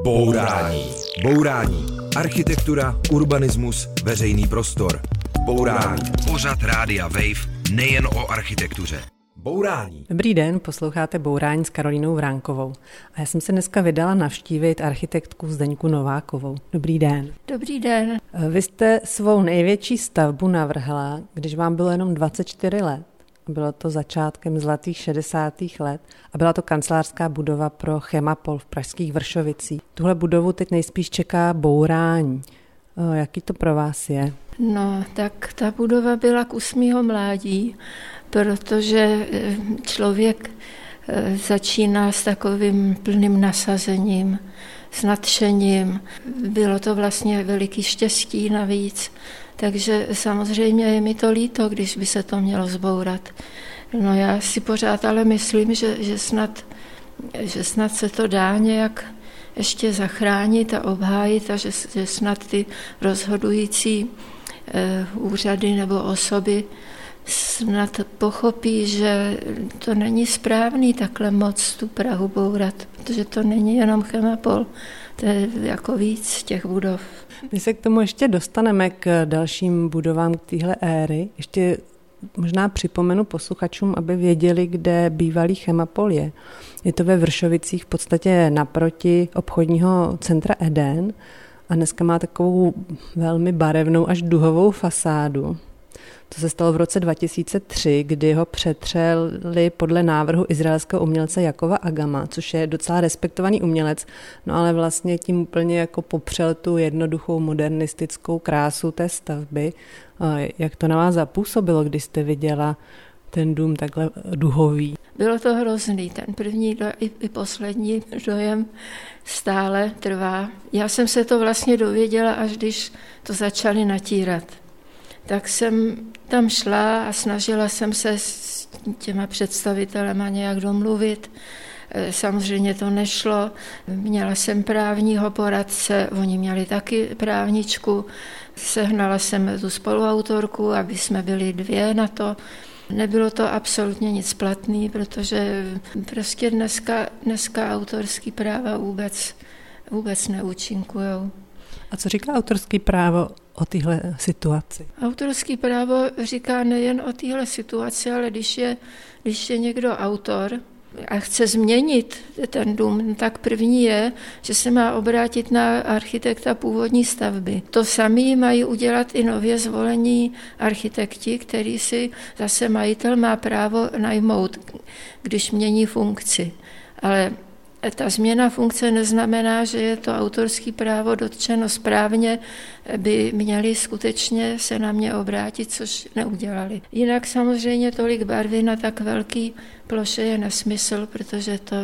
Bourání. Bourání. Architektura, urbanismus, veřejný prostor. Bourání. Pořad Rádia Wave nejen o architektuře. Bourání. Dobrý den, posloucháte Bourání s Karolínou Vránkovou. A já jsem se dneska vydala navštívit architektku Zdeňku Novákovou. Dobrý den. Dobrý den. Vy jste svou největší stavbu navrhla, když vám bylo jenom 24 let. Bylo to začátkem zlatých 60. let a byla to kancelářská budova pro Chemapol v pražských Vršovicích. Tuhle budovu teď nejspíš čeká bourání. Jaký to pro vás je? No, tak ta budova byla kus mýho mládí, protože člověk začíná s takovým plným nasazením, s nadšením. Bylo to vlastně veliký štěstí navíc, takže samozřejmě je mi to líto, když by se to mělo zbourat. No já si pořád ale myslím, že snad se to dá nějak ještě zachránit a obhájit a že snad ty rozhodující úřady nebo osoby snad pochopí, že to není správný takhle moc tu Prahu bourat, protože to není jenom Chemapol, to je jako víc těch budov. My se k tomu ještě dostaneme k dalším budovám téhle éry. Ještě možná připomenu posluchačům, aby věděli, kde bývalý Chemapol je. Je to ve Vršovicích v podstatě naproti obchodního centra Eden a dneska má takovou velmi barevnou až duhovou fasádu. To se stalo v roce 2003, kdy ho přetřeli podle návrhu izraelského umělce Jakova Agama, což je docela respektovaný umělec, no ale vlastně tím úplně jako popřel tu jednoduchou modernistickou krásu té stavby. Jak to na vás zapůsobilo, když jste viděla ten dům takhle duhový? Bylo to hrozný, ten první i poslední dojem stále trvá. Já jsem se to vlastně dověděla, až když to začali natírat. Tak jsem tam šla a snažila jsem se s těma představitelema nějak domluvit. Samozřejmě to nešlo. Měla jsem právního poradce, oni měli taky právničku. Sehnala jsem tu spoluautorku, aby jsme byli dvě na to. Nebylo to absolutně nic platný, protože prostě dneska autorský práva vůbec neúčinkujou. A co říká autorský právo o téhle situaci? Autorský právo říká nejen o téhle situaci, ale když je někdo autor a chce změnit ten dům, tak první je, že se má obrátit na architekta původní stavby. To samé mají udělat i nově zvolení architekti, který si zase majitel má právo najmout, když mění funkci. Ale ta změna funkce neznamená, že je to autorské právo dotčeno správně, by měli skutečně se na mě obrátit, což neudělali. Jinak samozřejmě tolik barvy na tak velký ploše je nesmysl, protože to,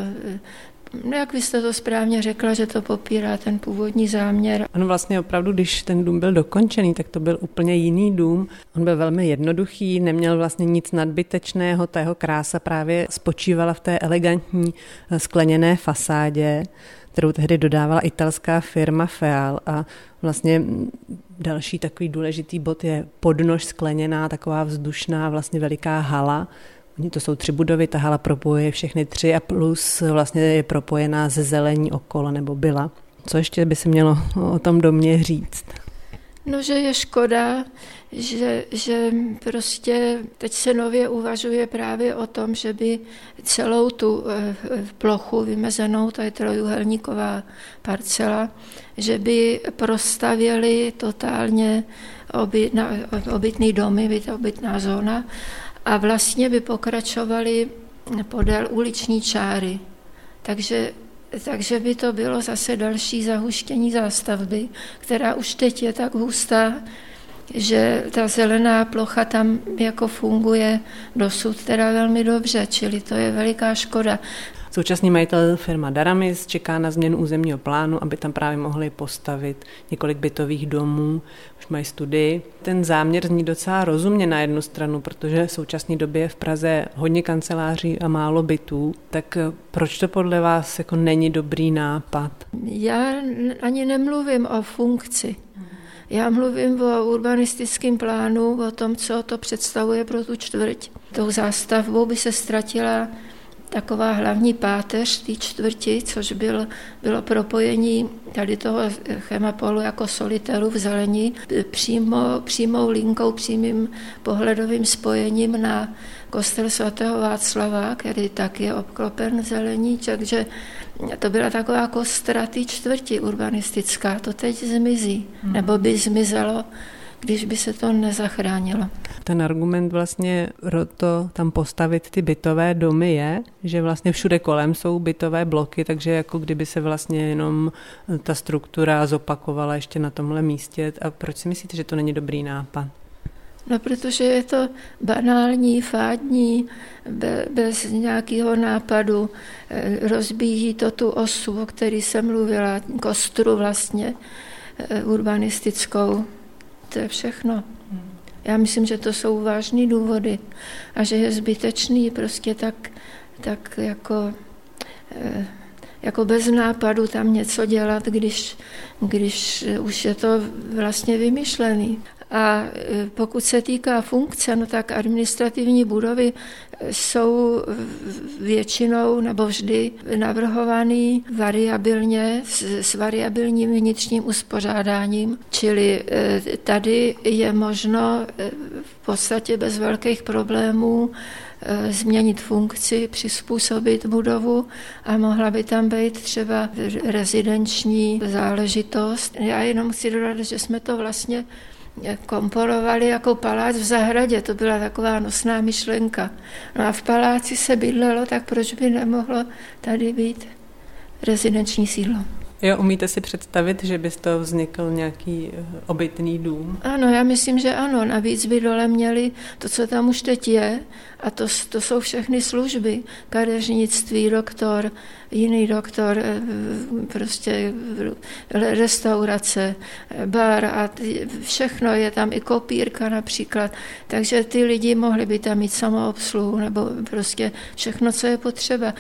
jak vy jste to správně řekla, že to popírá ten původní záměr. Ano, vlastně opravdu, když ten dům byl dokončený, tak to byl úplně jiný dům. On byl velmi jednoduchý, neměl vlastně nic nadbytečného, ta jeho krása právě spočívala v té elegantní skleněné fasádě, kterou tehdy dodávala italská firma Feal a vlastně další takový důležitý bod je podnož skleněná, taková vzdušná vlastně veliká hala. To jsou 3 budovy, ta hala propojuje všechny 3 a plus vlastně je propojená ze zelení okolo, nebo byla. Co ještě by se mělo o tom domě říct? No, že je škoda, že prostě teď se nově uvažuje právě o tom, že by celou tu plochu vymezenou, to je trojúhelníková parcela, že by prostavěli totálně obytný domy, obytná zóna, a vlastně by pokračovali podél uliční čáry. Takže by to bylo zase další zahuštění zástavby, která už teď je tak hustá, že ta zelená plocha tam jako funguje dosud teda velmi dobře, čili to je veliká škoda. Současný majitel firma Daramis čeká na změnu územního plánu, aby tam právě mohli postavit několik bytových domů, už mají studii. Ten záměr zní docela rozumně na jednu stranu, protože v současné době je v Praze hodně kanceláří a málo bytů, tak proč to podle vás jako není dobrý nápad? Já ani nemluvím o funkci. Já mluvím o urbanistickém plánu, o tom, co to představuje pro tu čtvrť. Tou zástavbou by se ztratila taková hlavní páteř té čtvrti, což bylo propojení tady toho Chemapolu jako soliteru v Zelení přímou linkou, přímým pohledovým spojením na kostel svatého Václava, který tak je obklopen zelení, takže to byla taková kostra té čtvrti urbanistická, to teď zmizí, nebo by zmizelo, když by se to nezachránilo. Ten argument vlastně to tam postavit ty bytové domy je, že vlastně všude kolem jsou bytové bloky, takže jako kdyby se vlastně jenom ta struktura zopakovala ještě na tomhle místě. A proč si myslíte, že to není dobrý nápad? No, protože je to banální, fádní, bez nějakého nápadu. Rozbíjí to tu osu, o které jsem mluvila, kostru vlastně urbanistickou. To je všechno. Já myslím, že to jsou vážný důvody a že je zbytečný prostě tak jako bez nápadu tam něco dělat, když už je to vlastně vymyšlený. A pokud se týká funkce, no tak administrativní budovy jsou většinou nebo vždy navrhovány variabilně s variabilním vnitřním uspořádáním, čili tady je možno v podstatě bez velkých problémů změnit funkci, přizpůsobit budovu a mohla by tam být třeba rezidenční záležitost. Já jenom chci dodat, že jsme to vlastně komponovali jako palác v zahradě, to byla taková nosná myšlenka. No a v paláci se bydlelo, tak proč by nemohlo tady být rezidenční sídlo? Jo, umíte si představit, že by z toho vznikl nějaký obytný dům? Ano, já myslím, že ano. Navíc by dole měli to, co tam už teď je, a to jsou všechny služby. Kadeřnictví, doktor, jiný doktor, prostě restaurace, bar a všechno, je tam i kopírka například. Takže ty lidi mohli by tam mít samoobsluhu nebo prostě všechno, co je potřeba.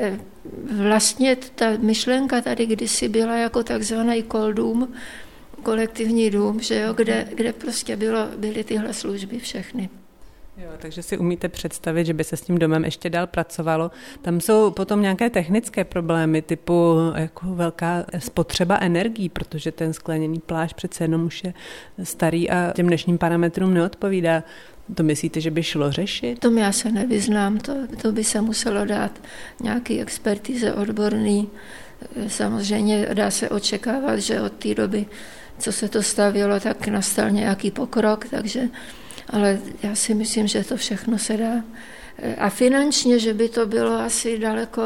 Vlastně ta myšlenka tady kdysi byla jako takzvaný koldům, kolektivní dům, že jo, kde prostě byly tyhle služby všechny. Jo, takže si umíte představit, že by se s tím domem ještě dál pracovalo. Tam jsou potom nějaké technické problémy, typu jako velká spotřeba energií, protože ten skleněný plášť přece jenom už je starý a těm dnešním parametrům neodpovídá. To myslíte, že by šlo řešit? Tom já se nevyznám, to by se muselo dát nějaký expertize odborný. Samozřejmě dá se očekávat, že od té doby, co se to stavělo, tak nastal nějaký pokrok, ale já si myslím, že to všechno se dá. A finančně, že by to bylo asi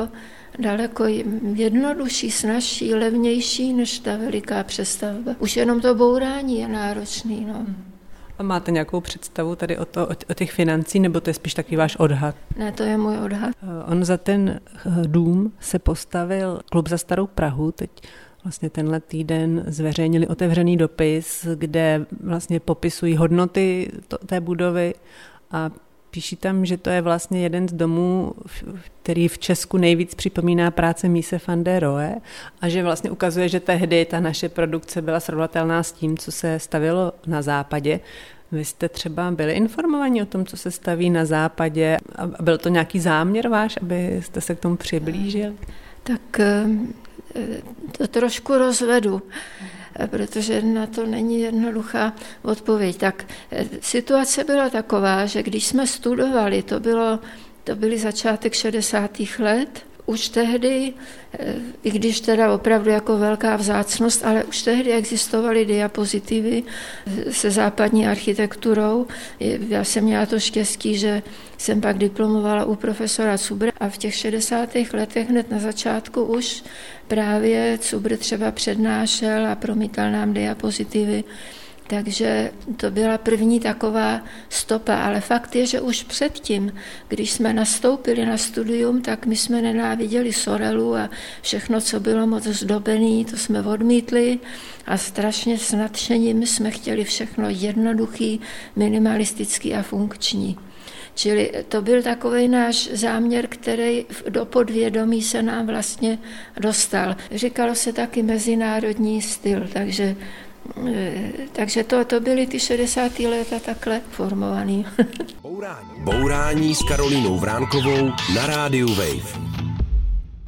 daleko jednodušší, snazší, levnější než ta veliká přestavba. Už jenom to bourání je náročný. No. A máte nějakou představu tady o těch financí, nebo to je spíš takový váš odhad? Ne, to je můj odhad. On za ten dům se postavil Klub za starou Prahu, teď vlastně tenhle týden zveřejnili otevřený dopis, kde vlastně popisují hodnoty té budovy a píší tam, že to je vlastně jeden z domů, který v Česku nejvíc připomíná práce Mise van der Rohe a že vlastně ukazuje, že tehdy ta naše produkce byla srovnatelná s tím, co se stavělo na západě. Vy jste třeba byli informovaní o tom, co se staví na západě a byl to nějaký záměr váš, abyste se k tomu přiblížili? Tak to trošku rozvedu, protože na to není jednoduchá odpověď. Tak situace byla taková, že když jsme studovali, to byly začátek 60. let, už tehdy, i když teda opravdu jako velká vzácnost, ale už tehdy existovaly diapozitivy se západní architekturou. Já jsem měla to štěstí, že jsem pak diplomovala u profesora Cubra a v těch 60. letech hned na začátku už právě Cubr třeba přednášel a promítal nám diapozitivy. Takže to byla první taková stopa, ale fakt je, že už předtím, když jsme nastoupili na studium, tak my jsme nenáviděli Sorelu a všechno, co bylo moc zdobené, to jsme odmítli a strašně s nadšením jsme chtěli všechno jednoduchý, minimalistický a funkční. Čili to byl takový náš záměr, který do podvědomí se nám vlastně dostal. Říkalo se taky mezinárodní styl, takže to byly ty 60. léta takhle formovaný. Bourání s Karolínou Vránkovou na rádiu Wave.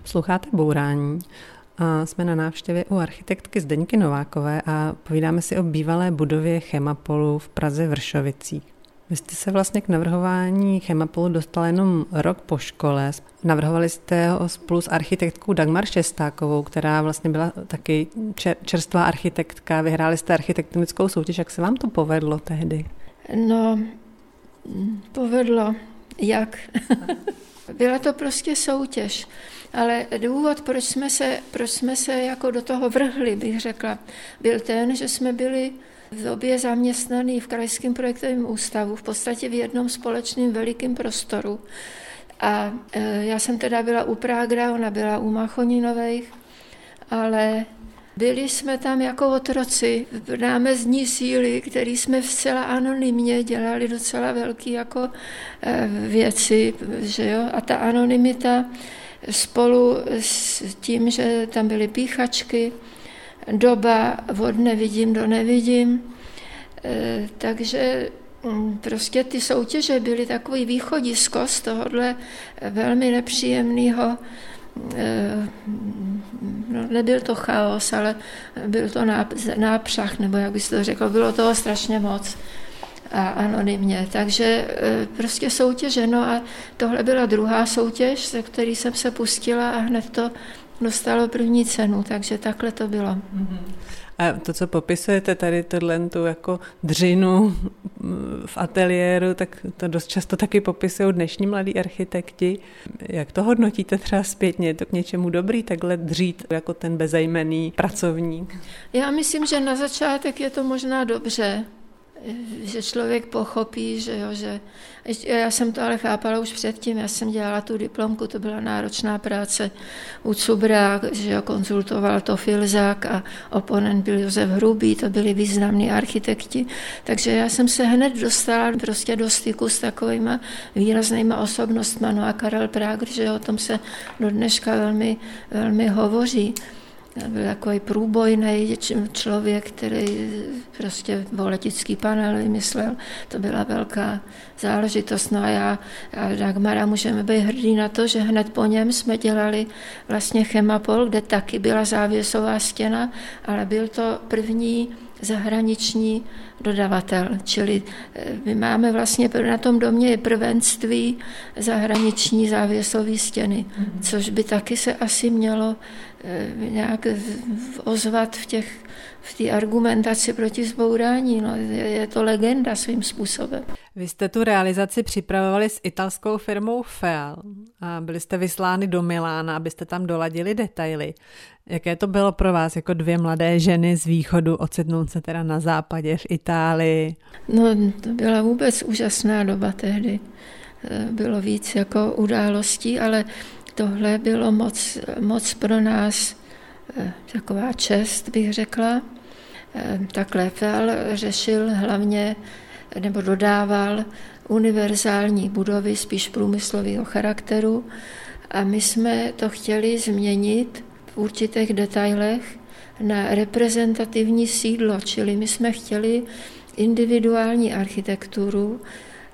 Posloucháte Bourání a jsme na návštěvě u architektky Zdeňky Novákové a povídáme si o bývalé budově Chemapolu v Praze Vršovicích. Vy jste se vlastně k navrhování Chemapolu dostala jenom rok po škole. Navrhovali jste ho spolu s architektkou Dagmar Šestákovou, která vlastně byla taky čerstvá architektka. Vyhráli jste architektonickou soutěž. Jak se vám to povedlo tehdy? No, povedlo. Jak? Byla to prostě soutěž. Ale důvod, proč jsme se jako do toho vrhli, bych řekla, byl ten, že jsme byli v době zaměstnaný v Krajském projektovém ústavu, v podstatě v jednom společném velikém prostoru. A já jsem teda byla u Prágra, ona byla u Machoninových, ale byli jsme tam jako otroci, námezní síly, který jsme zcela anonymně dělali docela velký jako věci, že jo? A ta anonymita spolu s tím, že tam byly píchačky, doba od nevidím do nevidím, takže prostě ty soutěže byly takový východisko z tohohle velmi nepříjemného, no, nebyl to chaos, ale byl to nápřah, nebo jak bys to řekl, bylo toho strašně moc a anonymně, takže prostě soutěže, no a tohle byla druhá soutěž, ze které jsem se pustila a hned to dostalo první cenu, takže takhle to bylo. A to, co popisujete tady, tu jako dřinu v ateliéru, tak to dost často taky popisují dnešní mladí architekti. Jak to hodnotíte třeba zpětně? Je to k něčemu dobrý, takhle dřít jako ten bezejmenný pracovník? Já myslím, že na začátek je to možná dobře, že člověk pochopí, že jo, že já jsem to ale chápala už předtím, já jsem dělala tu diplomku, to byla náročná práce u Cubra, že jo, konzultoval to Filzák a oponent byl Josef Hrubý, to byli významní architekti, takže já jsem se hned dostala prostě do styku s takovýma výraznýma osobnostma, no a Karel Prager, že o tom se do dneška velmi, velmi hovoří. Byl takový průbojný člověk, který prostě voletický panel vymyslel. To byla velká záležitost. No a já a Dagmara můžeme být hrdí na to, že hned po něm jsme dělali vlastně Chemapol, kde taky byla závěsová stěna, ale byl to první zahraniční dodavatel, čili my máme vlastně na tom domě je prvenství zahraniční závěsové stěny, což by taky se asi mělo nějak ozvat v té argumentaci proti zbourání. No, je to legenda svým způsobem. Vy jste tu realizaci připravovali s italskou firmou FEAL a byli jste vyslány do Milána, abyste tam doladili detaily. Jaké to bylo pro vás jako dvě mladé ženy z východu ocitnout se teda na západě v Itálii? No, to byla vůbec úžasná doba tehdy. Bylo víc jako událostí, ale tohle bylo moc pro nás taková čest, bych řekla. Takhle FEAL řešil hlavně nebo dodával univerzální budovy, spíš průmyslového charakteru a my jsme to chtěli změnit v určitých detailech na reprezentativní sídlo, čili my jsme chtěli individuální architekturu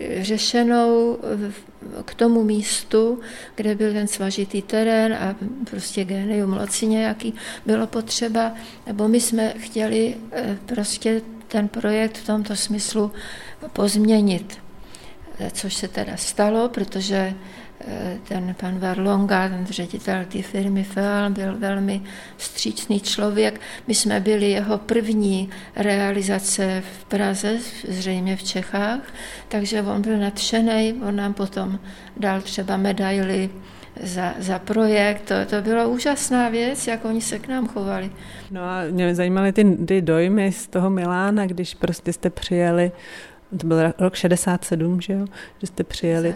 řešenou k tomu místu, kde byl ten svažitý terén a prostě génium loci nějaký bylo potřeba, nebo my jsme chtěli prostě ten projekt v tomto smyslu pozměnit, což se teda stalo, protože ten pan Varlonga, ten ředitel té firmy FEAL, byl velmi vstřícný člověk. My jsme byli jeho první realizace v Praze, zřejmě v Čechách, takže on byl nadšený, on nám potom dal třeba medaily za projekt. To byla úžasná věc, jak oni se k nám chovali. No a mě zajímaly ty dojmy z toho Milána, když prostě jste přijeli, to byl rok 67, že jo? Že jste přijeli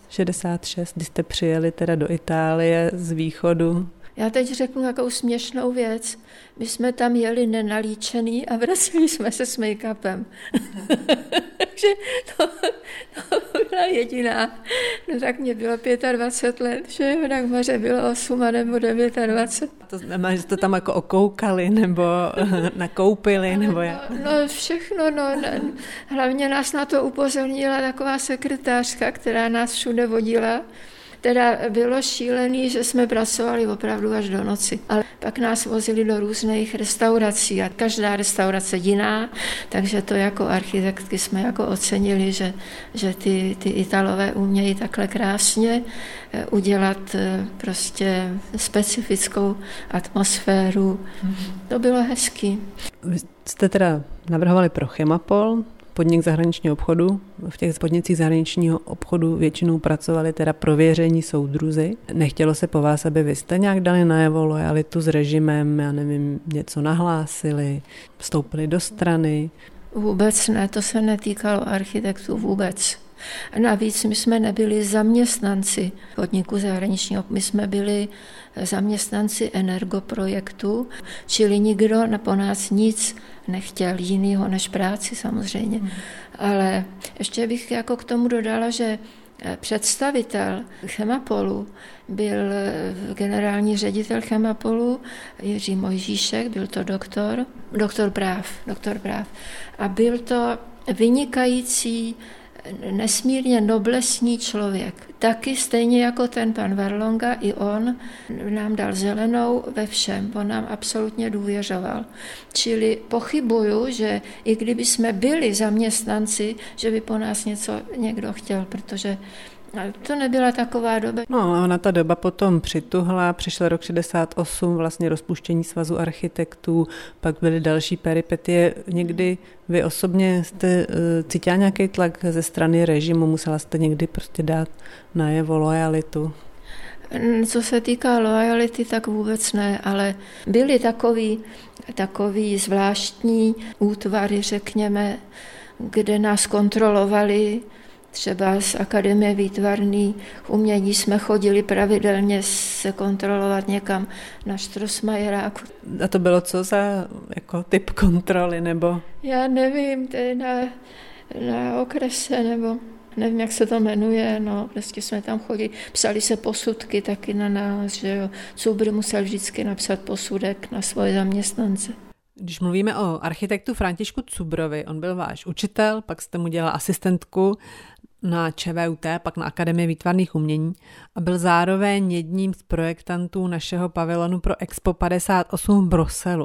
66, když jste přijeli teda do Itálie z východu. Já teď řeknu takovou směšnou věc. My jsme tam jeli nenalíčený a vraceli jsme se s make-upem. Takže to byla jediná. No tak mě bylo 25 let, že jo? Tak Maře bylo 8 nebo 29. To znamená, že jste tam jako okoukali nebo nakoupili? Nebo jak? No všechno, no. Hlavně nás na to upozornila taková sekretářka, která nás všude vodila. teda bylo šílený, že jsme pracovali opravdu až do noci. Ale pak nás vozili do různých restaurací a každá restaurace jiná, takže to jako architektky jsme jako ocenili, že ty Italové umějí takhle krásně udělat prostě specifickou atmosféru. To bylo hezký. Vy jste teda navrhovali pro Chemapol, podnik zahraničního obchodu. V těch podnicích zahraničního obchodu většinou pracovali teda prověření soudruzi. Nechtělo se po vás, aby vy jste nějak dali najevo lojalitu s režimem, já nevím, něco nahlásili, vstoupili do strany? Vůbec ne, to se netýkalo architektů vůbec. Navíc my jsme nebyli zaměstnanci podniku zahraničního, my jsme byli zaměstnanci energoprojektu, čili nikdo po nás nic nechtěl jinýho než práci samozřejmě. Ale ještě bych jako k tomu dodala, že představitel Chemapolu byl generální ředitel Chemapolu Jiří Mojžíšek, byl to doktor práv. A byl to vynikající, nesmírně noblesní člověk. Taky stejně jako ten pan Varlonga, i on nám dal zelenou ve všem. On nám absolutně důvěřoval. Čili pochybuju, že i kdyby jsme byli zaměstnanci, že by po nás něco někdo chtěl, protože to nebyla taková doba. No, ona ta doba potom přituhla, přišel rok 68, vlastně rozpuštění svazu architektů, pak byly další peripetie. Někdy vy osobně jste cítila nějaký tlak ze strany režimu, musela jste někdy prostě dát najevo lojalitu? Co se týká lojality, tak vůbec ne, ale byly takový zvláštní útvary, řekněme, kde nás kontrolovali. Třeba z Akademie výtvarných umění jsme chodili pravidelně se kontrolovat někam na Štrosmajeráku. A to bylo co za jako typ kontroly, nebo? Já nevím, to je na okrese, nebo nevím, jak se to jmenuje, no, prostě jsme tam chodili, psali se posudky taky na nás, že jo. Cubr musel vždycky napsat posudek na svoje zaměstnance. Když mluvíme o architektu Františku Cubrovi, on byl váš učitel, pak jste mu dělal asistentku na ČVUT, pak na Akademii výtvarných umění a byl zároveň jedním z projektantů našeho pavilonu pro Expo 58 v Bruselu.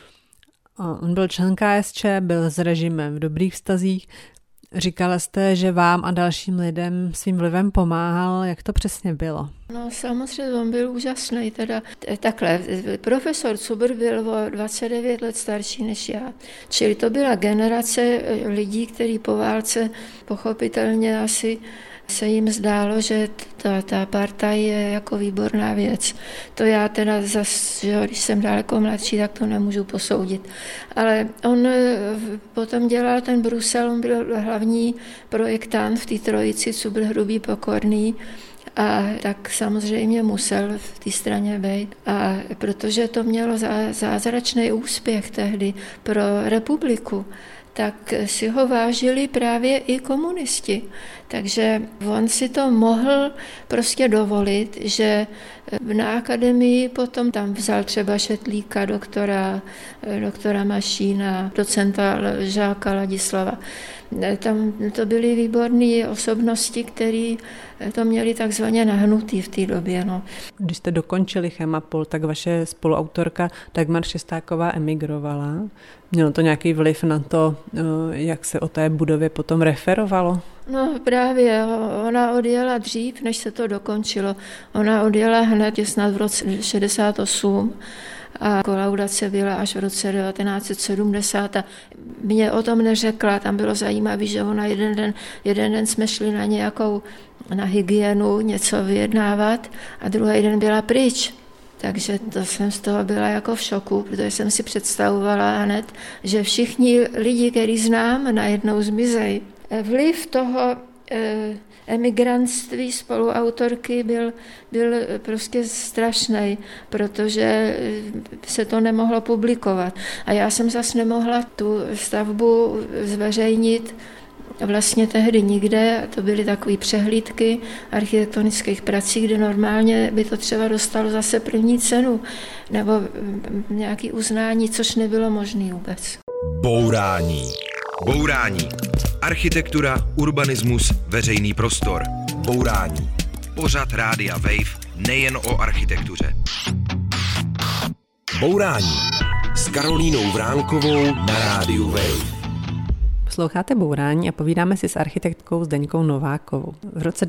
On byl člen KSČ, byl s režimem v dobrých vztazích. Říkala jste, že vám a dalším lidem svým vlivem pomáhal. Jak to přesně bylo? No samozřejmě, on byl úžasný. Takhle, profesor Cubr byl o 29 let starší než já. Čili to byla generace lidí, kteří po válce pochopitelně asi se jim zdálo, že ta partaj je jako výborná věc. To já teda zase, že když jsem daleko mladší, tak to nemůžu posoudit. Ale on potom dělal ten Brusel, on byl hlavní projektant v té trojici, Cubr, Hrubý, Pokorný, a tak samozřejmě musel v té straně být. A protože to mělo zázračný úspěch tehdy pro republiku, tak si ho vážili právě i komunisti. Takže on si to mohl prostě dovolit, že na akademii potom tam vzal třeba Šetlíka, doktora Mašína, docenta Žáka Ladislava. Tam to byly výborné osobnosti, které to měli takzvaně nahnutý v té době. No. Když jste dokončili Chemapol, tak vaše spoluautorka Dagmar Šestáková emigrovala. Mělo to nějaký vliv na to, jak se o té budově potom referovalo? No právě, ona odjela dřív, než se to dokončilo. Ona odjela hned snad v roce 68 a kolaudace byla až v roce 1970. A mě o tom neřekla, tam bylo zajímavé, že ona jeden den jsme šli na hygienu něco vyjednávat a druhý den byla pryč. Takže to jsem z toho byla jako v šoku, protože jsem si představovala hned, že všichni lidi, který znám, najednou zmizejí. Vliv toho emigrantství spoluautorky byl prostě strašný, protože se to nemohlo publikovat. A já jsem zase nemohla tu stavbu zveřejnit vlastně tehdy nikde. To byly takové přehlídky architektonických prací, kde normálně by to třeba dostalo zase první cenu nebo nějaké uznání, což nebylo možné vůbec. Bourání. Architektura, urbanismus, veřejný prostor. Bourání. Pořad Rádia Wave nejen o architektuře. Bourání s Karolínou Vránkovou na Rádiu Wave. Posloucháte Bourání a povídáme si s architektkou Zdeňkou Novákovou. V roce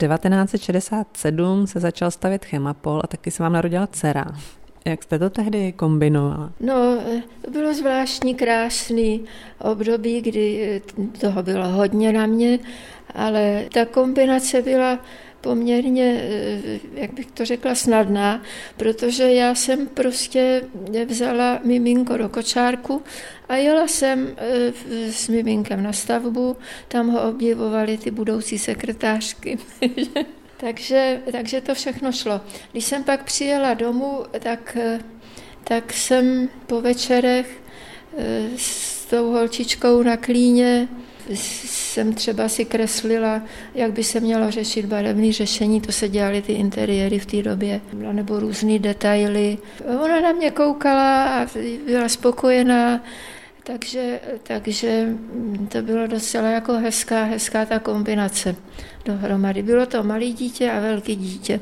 1967 se začal stavět Chemapol a taky se vám narodila dcera. Jak jste to tehdy kombinovala? No, to bylo zvláštní, krásný období, kdy toho bylo hodně na mě, ale ta kombinace byla poměrně, jak bych to řekla, snadná, protože já jsem prostě vzala miminko do kočárku a jela jsem s miminkem na stavbu, tam ho obdivovali ty budoucí sekretářky. Takže to všechno šlo. Když jsem pak přijela domů, tak jsem po večerech s tou holčičkou na klíně jsem třeba si kreslila, jak by se mělo řešit barevné řešení, to se dělaly ty interiéry v té době, nebo různý detaily. Ona na mě koukala a byla spokojená, takže to bylo docela jako hezká ta kombinace dohromady. Bylo to malé dítě a velké dítě.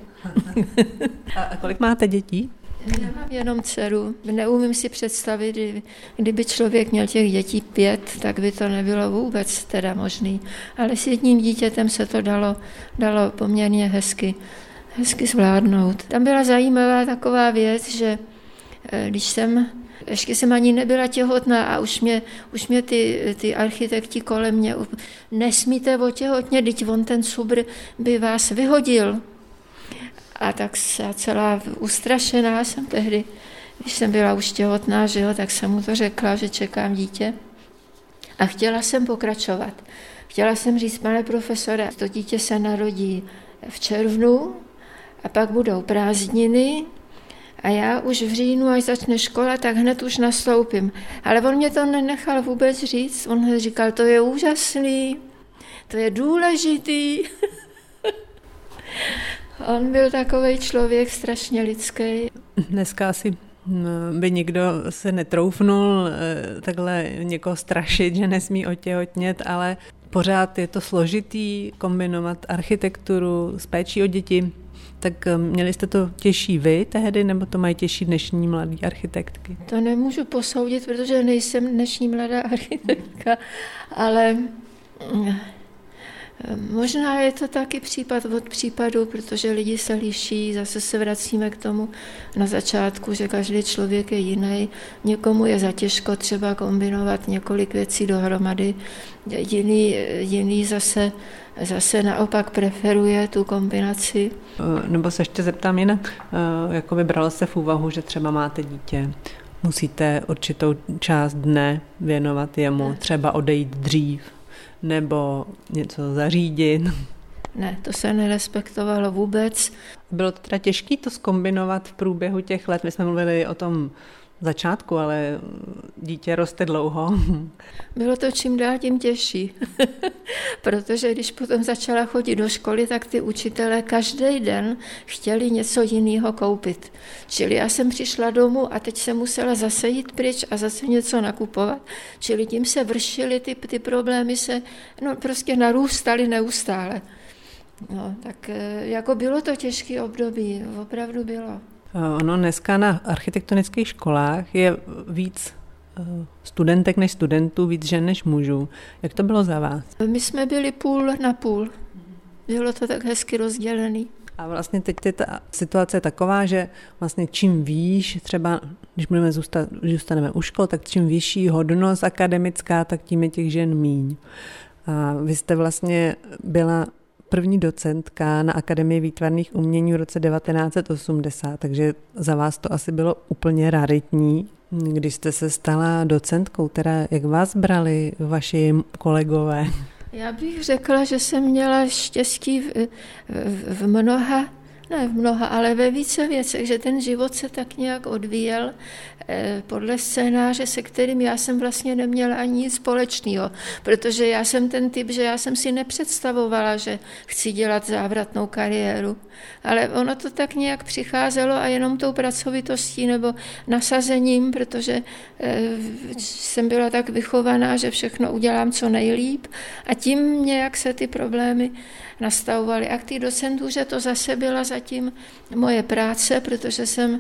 A kolik máte dětí? Já mám jenom dceru. Neumím si představit, kdyby člověk měl těch dětí 5, tak by to nebylo vůbec teda možný. Ale s jedním dítětem se to dalo poměrně hezky zvládnout. Tam byla zajímavá taková věc, že když ještě jsem ani nebyla těhotná a už mě ty architekti kolem mě nesmíte otěhotnět, teď on ten subr by vás vyhodil. A tak já celá ustrašená jsem tehdy, když jsem byla už těhotná, že jo, tak jsem mu to řekla, že čekám dítě. A chtěla jsem pokračovat. Chtěla jsem říct, pane profesore, to dítě se narodí v červnu a pak budou prázdniny a já už v říjnu, až začne škola, tak hned už nastoupím. Ale on mě to nenechal vůbec říct. On říkal, to je úžasný, to je důležitý. On byl takovej člověk strašně lidský. Dneska asi by nikdo se netroufnul takhle někoho strašit, že nesmí otěhotnět, ale pořád je to složitý kombinovat architekturu s péčí o děti. Tak měli jste to těžší vy tehdy, nebo to mají těžší dnešní mladí architektky? To nemůžu posoudit, protože nejsem dnešní mladá architektka, ale možná je to taky případ od případu, protože lidi se liší, zase se vracíme k tomu na začátku, že každý člověk je jiný, někomu je zatěžko třeba kombinovat několik věcí dohromady, jiný zase naopak preferuje tu kombinaci. Nebo se ještě zeptám jinak, jako vybralo se v úvahu, že třeba máte dítě, musíte určitou část dne věnovat jemu, třeba odejít dřív, nebo něco zařídit? Ne, to se nerespektovalo vůbec. Bylo to teda těžké to zkombinovat v průběhu těch let? My jsme mluvili o tom začátku, ale dítě roste dlouho. Bylo to čím dál tím těžší, protože když potom začala chodit do školy, tak ty učitelé každý den chtěli něco jiného koupit. Čili já jsem přišla domů a teď jsem musela zase jít pryč a zase něco nakupovat. Čili tím se vršily ty problémy, prostě narůstaly neustále. No, tak jako bylo to těžké období, opravdu bylo. Ono dneska na architektonických školách je víc studentek než studentů, víc žen než mužů. Jak to bylo za vás? My jsme byli půl na půl. Bylo to tak hezky rozdělený. A vlastně teď je ta situace taková, že vlastně čím výš, třeba když zůstaneme u škol, tak čím vyšší hodnost akademická, tak tím je těch žen míň. A vy jste vlastně byla první docentka na Akademii výtvarných umění v roce 1980, takže za vás to asi bylo úplně raritní. Když jste se stala docentkou, teda jak vás brali vaši kolegové? Já bych řekla, že jsem měla štěstí v mnoha Ne v mnoha, ale ve více věcech, že ten život se tak nějak odvíjel podle scénáře, se kterým já jsem vlastně neměla ani nic společného, protože já jsem ten typ, že já jsem si nepředstavovala, že chci dělat závratnou kariéru, ale ono to tak nějak přicházelo a jenom tou pracovitostí nebo nasazením, protože jsem byla tak vychovaná, že všechno udělám co nejlíp a tím nějak se ty problémy nastavovaly. A k té docentuře to zase byla zatím moje práce, protože jsem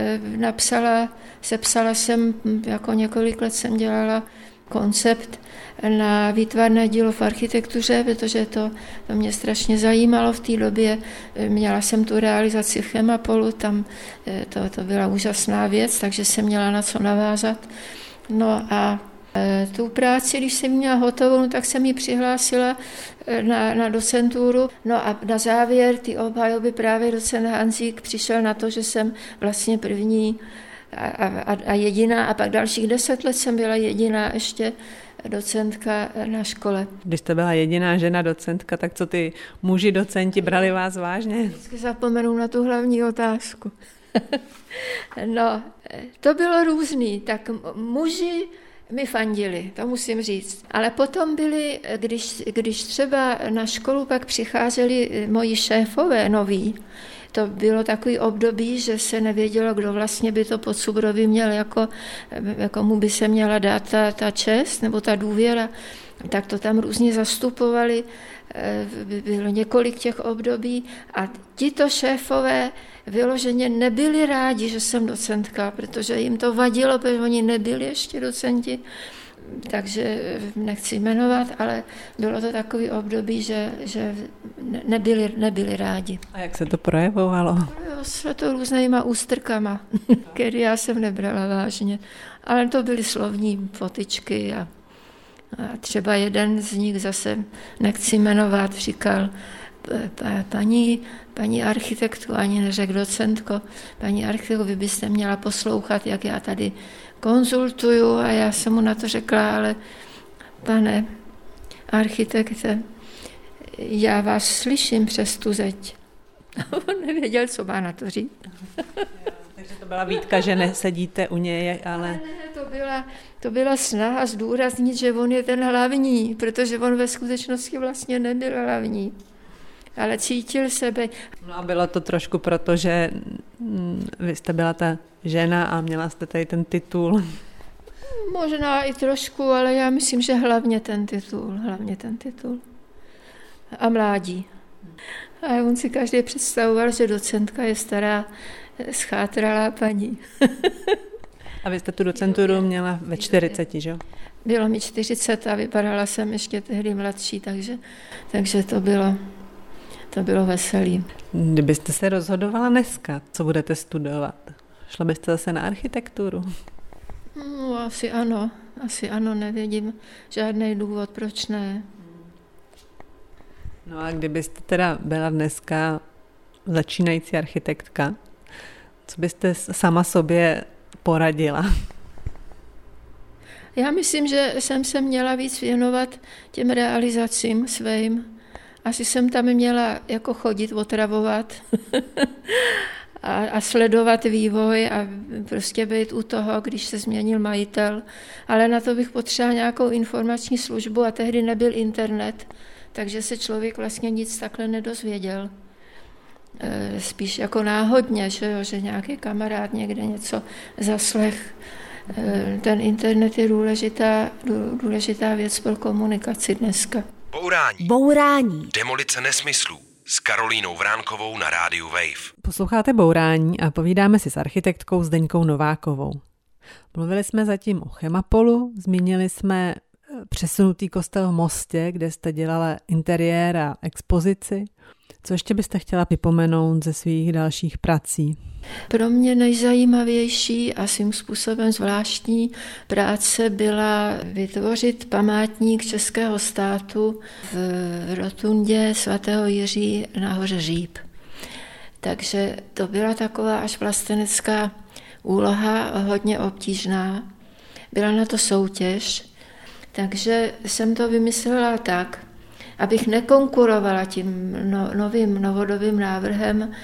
sepsala jsem, jako několik let jsem dělala koncept na výtvarné dílo v architektuře, protože to mě strašně zajímalo v té době. Měla jsem tu realizaci v Chemapolu, tam to byla úžasná věc, takže jsem měla na co navázat. No a tu práci, když jsem měla hotovou, tak jsem ji přihlásila na docenturu. No a na závěr ty obhajoby právě docent Hanzík přišel na to, že jsem vlastně první a jediná, a pak dalších 10 let jsem byla jediná ještě docentka na škole. Když jste byla jediná žena docentka, tak co ty muži docenti brali vás vážně? Vždycky zapomenu na tu hlavní otázku. No, to bylo různý. Tak muži mi fandili, to musím říct. Ale potom byli, když třeba na školu pak přicházeli moji šéfové noví, to bylo takový období, že se nevědělo, kdo vlastně by to pod Subrovým měl, jako komu by se měla dát ta čest nebo ta důvěra. Tak to tam různě zastupovali, bylo několik těch období a tito šéfové vyloženě nebyli rádi, že jsem docentka, protože jim to vadilo, protože oni nebyli ještě docenti, takže nechci jmenovat, ale bylo to takový období, že nebyli rádi. A jak se to projevovalo? Projevovalo se to různýma ústrkama, které já jsem nebrala vážně, ale to byly slovní potyčky a třeba jeden z nich zase, nechci jmenovat, říkal, paní architektku, ani neřekl docentko, paní architektku, vy byste měla poslouchat, jak já tady konzultuju, a já jsem mu na to řekla, ale pane architekte, já vás slyším přes tu zeď. On nevěděl, co má na to říct. Takže to byla výtka, že nesedíte u něj, ale... Ne, to byla snaha zdůraznit, že on je ten hlavní, protože on ve skutečnosti vlastně nebyl hlavní, ale cítil sebe. No a bylo to trošku proto, že vy jste byla ta žena a měla jste tady ten titul. Možná i trošku, ale já myslím, že hlavně ten titul. A mládí. A on si každý představoval, že docentka je stará, schátralá paní. A vy jste tu docenturu měla ve 40, že jo? Bylo mi 40 a vypadala jsem ještě tehdy mladší, takže to bylo veselý. Kdybyste se rozhodovala dneska, co budete studovat? Šla byste zase na architekturu? No, asi ano, nevidím žádný důvod, proč ne. No a kdybyste teda byla dneska začínající architektka, co byste sama sobě poradila? Já myslím, že jsem se měla víc věnovat těm realizacím svým. Asi jsem tam měla jako chodit, otravovat a sledovat vývoj a prostě být u toho, když se změnil majitel. Ale na to bych potřebovala nějakou informační službu a tehdy nebyl internet, takže se člověk vlastně nic takhle nedozvěděl. Spíš jako náhodně, že nějaký kamarád někde něco zaslech. Ten internet je důležitá věc pro komunikaci dneska. Bourání. Demolice nesmyslů s Karolínou Vránkovou na rádiu Wave. Posloucháte Bourání a povídáme si s architektkou Zdeňkou Novákovou. Mluvili jsme zatím o Chemapolu, zmínili jsme přesunutý kostel v Mostě, kde jste dělala interiér a expozici. Co ještě byste chtěla vypomenout ze svých dalších prací? Pro mě nejzajímavější a svým způsobem zvláštní práce byla vytvořit památník českého státu v rotundě svatého Jiří na hoře Říp. Takže to byla taková až vlastenecká úloha, hodně obtížná. Byla na to soutěž, takže jsem to vymyslela tak, abych nekonkurovala tím novodobým návrhem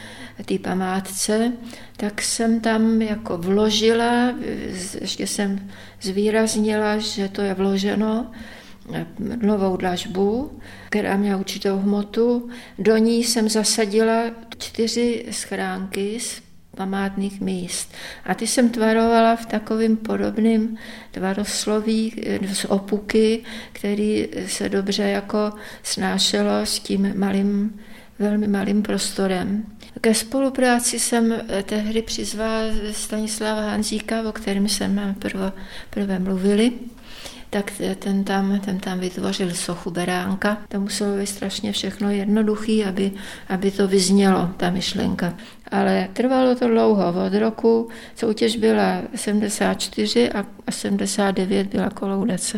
té památce, tak jsem tam jako vložila, ještě jsem zvýraznila, že to je vloženo, novou dlažbu, která měla určitou hmotu. Do ní jsem zasadila 4 schránky z památných míst. A ty jsem tvarovala v takovým podobným tvarosloví z opuky, který se dobře jako snášelo s tím velmi malým prostorem. Ke spolupráci jsem tehdy přizvala Stanislava Hanzíka, o kterém jsme prvé mluvili. Tak ten tam vytvořil sochu beránka. To muselo být strašně všechno jednoduchý, aby to vyznělo, ta myšlenka. Ale trvalo to dlouho. Od roku soutěž byla 74 a 79 byla kolaudace.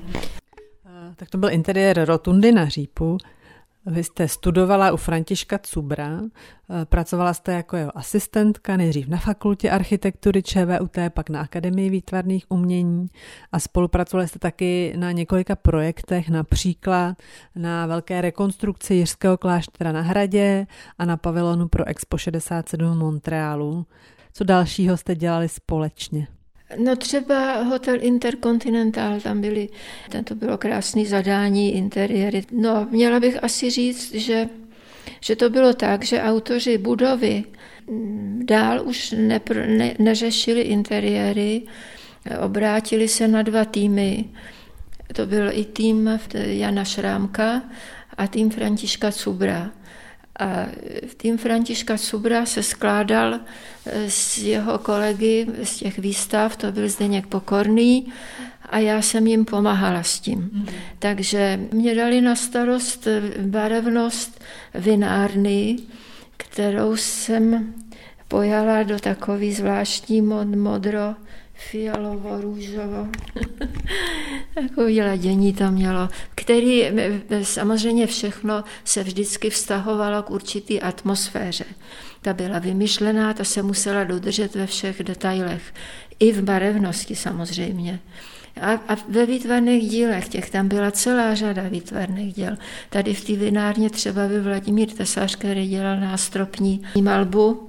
Tak to byl interiér rotundy na Řípu. Vy jste studovala u Františka Cubra, pracovala jste jako jeho asistentka, nejdřív na fakultě architektury ČVUT, pak na Akademii výtvarných umění a spolupracovali jste taky na několika projektech, například na velké rekonstrukci Jiřského kláštera na Hradě a na pavilonu pro Expo 67 v Montrealu. Co dalšího jste dělali společně? No třeba hotel Intercontinental, to bylo krásné zadání, interiéry. No, měla bych asi říct, že to bylo tak, že autoři budovy dál už neřešili interiéry, obrátili se na 2 týmy. To byl i tým Jana Šrámka a tým Františka Cubra. A tým Františka Cubra se skládal z jeho kolegy z těch výstav, to byl Zdeněk Pokorný a já jsem jim pomáhala s tím. Takže mě dali na starost barevnost vinárny, kterou jsem pojala do takový zvláštní modro, fialovo, růžovo. Takový ladění to mělo, který samozřejmě všechno se vždycky vztahovalo k určitý atmosféře. Ta byla vymyšlená, ta se musela dodržet ve všech detailech. I v barevnosti samozřejmě. A ve výtvarných dílech, těch tam byla celá řada výtvarných děl. Tady v té vinárně třeba byl Vladimír Tesař, který dělal nástropní malbu,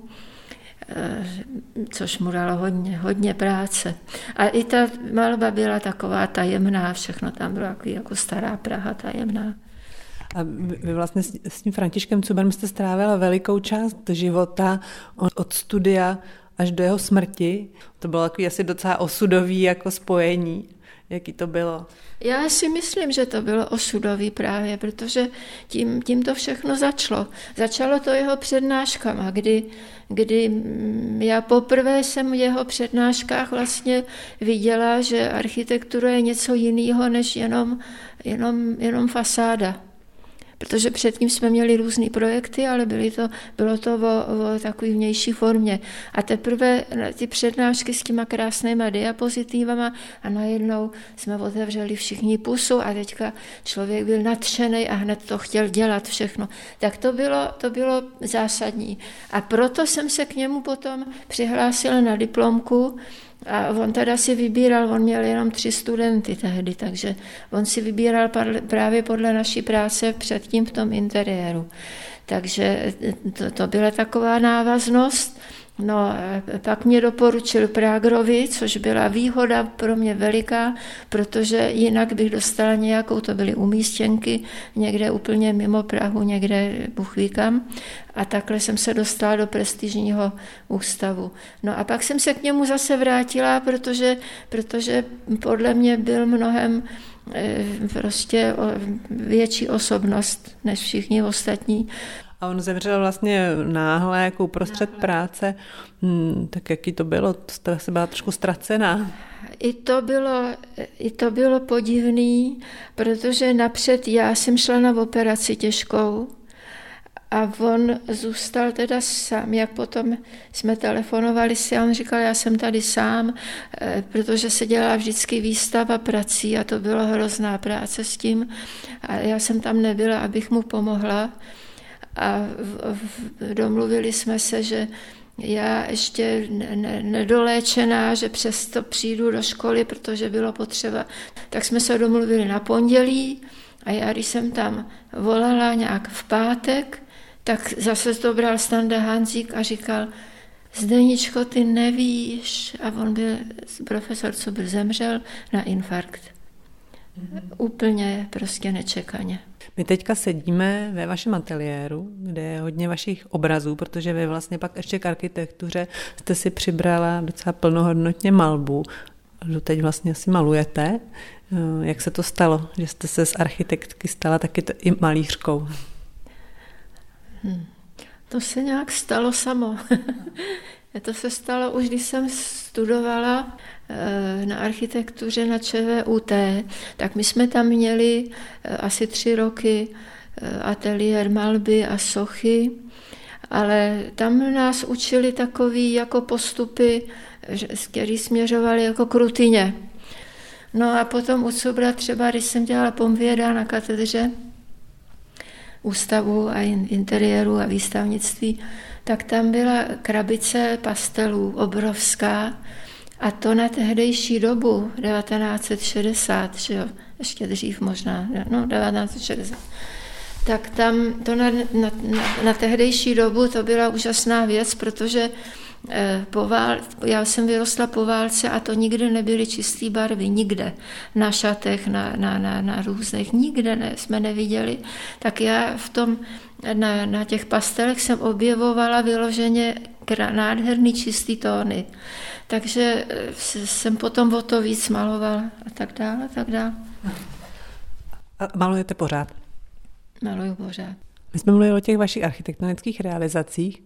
což mu dalo hodně práce. A i ta malba byla taková tajemná, všechno tam bylo jako stará Praha tajemná. A vy vlastně s tím Františkem Cubrem jste strávila velikou část života od studia až do jeho smrti. To bylo takový asi docela osudový jako spojení. Jaký to bylo? Já si myslím, že to bylo osudový právě, protože tím to všechno začalo. Začalo to jeho přednáškama, kdy já poprvé jsem v jeho přednáškách vlastně viděla, že architektura je něco jiného než jenom fasáda. Protože předtím jsme měli různé projekty, ale bylo to o takové vnější formě. A teprve ty přednášky s těma krásnýma diapozitivama a najednou jsme otevřeli všichni pusu a teďka člověk byl nadšený a hned to chtěl dělat všechno. Tak to bylo zásadní. A proto jsem se k němu potom přihlásila na diplomku. A on teda si vybíral, on měl jenom 3 studenty tehdy, takže on si vybíral právě podle naší práce předtím v tom interiéru. Takže to byla taková návaznost. No, pak mě doporučil Prágrovi, což byla výhoda pro mě veliká, protože jinak bych dostala nějakou, to byly umístěnky, někde úplně mimo Prahu, někde Bůh ví kam. A takhle jsem se dostala do prestižního ústavu. No a pak jsem se k němu zase vrátila, protože podle mě byl mnohem prostě větší osobnost než všichni ostatní. A on zemřel vlastně náhle, jako uprostřed práce. Tak jaký to bylo? Jste se byla trošku ztracená. I to bylo podivný, protože napřed já jsem šla na operaci těžkou a on zůstal teda sám. Jak potom jsme telefonovali si a on říkal, já jsem tady sám, protože se dělala vždycky výstava prací a to byla hrozná práce s tím. A já jsem tam nebyla, abych mu pomohla. A domluvili jsme se, že já ještě nedoléčená, že přesto přijdu do školy, protože bylo potřeba. Tak jsme se domluvili na pondělí a já, když jsem tam volala nějak v pátek, Tak zase to bral Standa Hanzík a říkal, Zdeničko, ty nevíš. A on byl profesor, co byl zemřel na infarkt. Úplně prostě nečekaně. My teďka sedíme ve vašem ateliéru, kde je hodně vašich obrazů, protože vy vlastně pak ještě k architektuře jste si přibrala docela plnohodnotně malbu. Teď vlastně asi malujete. Jak se to stalo, že jste se z architektky stala taky i malířkou? To se nějak stalo samo. To se stalo už, když jsem studovala na architektuře na ČVUT, tak my jsme tam měli asi 3 roky ateliér malby a sochy, ale tam nás učili takový jako postupy, který směřovali jako k rutině. No a potom u Cubra třeba, když jsem dělala pomvěda na katedře ústavu a interiéru a výstavnictví, tak tam byla krabice pastelů obrovská a to na tehdejší dobu, 1960, že jo, ještě dřív možná, no 1960. Tak tam to na tehdejší dobu to byla úžasná věc, protože já jsem vyrostla po válce a to nikdy nebyly čisté barvy, nikde. Na šatech, na různých, nikde jsme neviděli. Tak já na těch pastelech jsem objevovala vyloženě nádherný čistý tóny. Takže jsem potom o to víc malovala a tak dále, a tak dále. A malujete pořád? Maluju pořád. My jsme mluvili o těch vašich architektonických realizacích.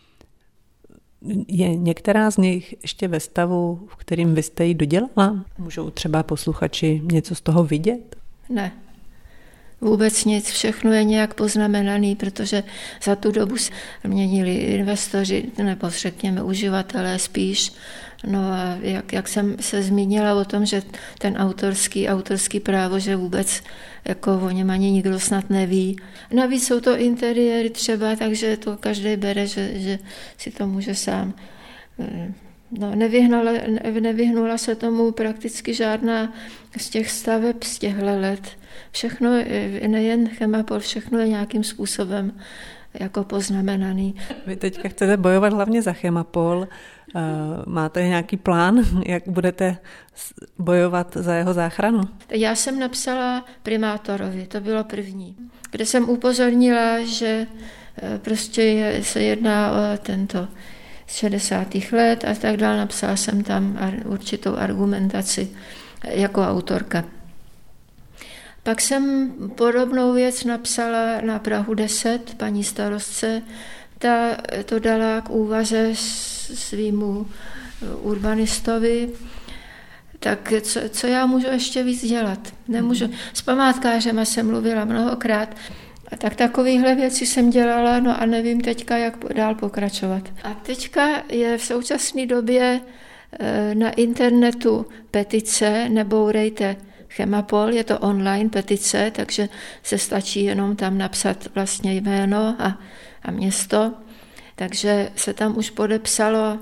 Je některá z nich ještě ve stavu, v kterým vy jste ji dodělala? Můžou třeba posluchači něco z toho vidět? Ne. Vůbec nic, všechno je nějak poznamenaný, protože za tu dobu se měnili investoři, nebo řekněme uživatelé spíš. No a jak jsem se zmínila o tom, že ten autorský právo, že vůbec jako o něm ani nikdo snad neví. Navíc jsou to interiéry třeba, takže to každý bere, že si to může sám. No, nevyhnula se tomu prakticky žádná z těch staveb z těchto let. Všechno, nejen Chemapol, všechno je nějakým způsobem jako poznamenaný. Vy teďka chcete bojovat hlavně za Chemapol. Máte nějaký plán, jak budete bojovat za jeho záchranu? Já jsem napsala primátorovi, to bylo první, kde jsem upozornila, že prostě se jedná o tento z 60. let a tak dále. Napsala jsem tam určitou argumentaci jako autorka. Pak jsem podobnou věc napsala na Prahu 10, paní starostce. Ta to dala k úvaze svýmu urbanistovi. Tak co já můžu ještě víc dělat? Nemůžu. S památkářema jsem mluvila mnohokrát. A tak takovýhle věci jsem dělala, no a nevím teďka, jak dál pokračovat. A teďka je v současné době na internetu petice Nebourejte Chemapol, je to online petice, takže se stačí jenom tam napsat vlastně jméno a město. Takže se tam už podepsalo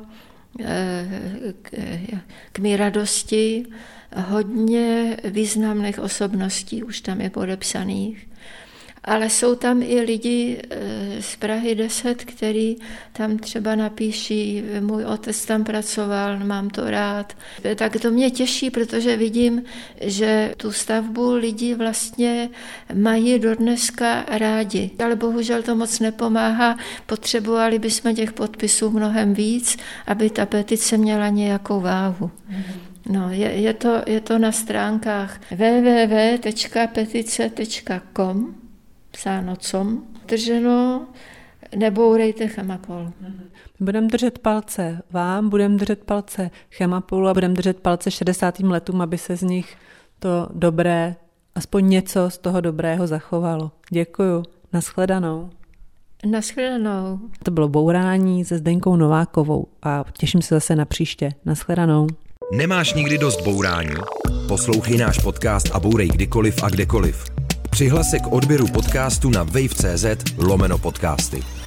k mé radosti hodně významných osobností, už tam je podepsaných. Ale jsou tam i lidi z Prahy 10, který tam třeba napíší, můj otec tam pracoval, mám to rád. Tak to mě těší, protože vidím, že tu stavbu lidi vlastně mají dodneska rádi. Ale bohužel to moc nepomáhá, potřebovali bychom těch podpisů mnohem víc, aby ta petice měla nějakou váhu. No, je to na stránkách www.petice.com psáno drženo, nebourejte Chemapol. Budeme držet palce vám, budeme držet palce Chemapolu a budeme držet palce 60. letům, aby se z nich to dobré, aspoň něco z toho dobrého zachovalo. Děkuju. Nashledanou. Nashledanou. To bylo Bourání se Zdenkou Novákovou a těším se zase na příště. Nashledanou. Nemáš nikdy dost bourání? Poslouchej náš podcast a bourej kdykoliv a kdekoliv. Přihlas se k odběru podcastu na wave.cz/podcasty.